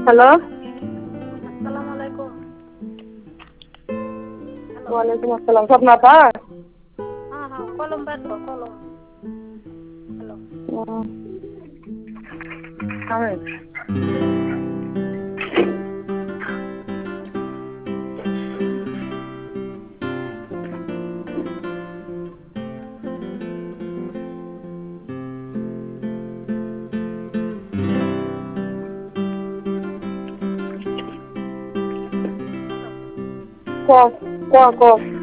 Hello আসসালামু আলাইকুম। Hello. ওয়ালাইকুম আসসালাম স্বপ্না পা হ্যাঁ হ্যাঁ কলম বের কর কলম। হ্যালো। ক ক ক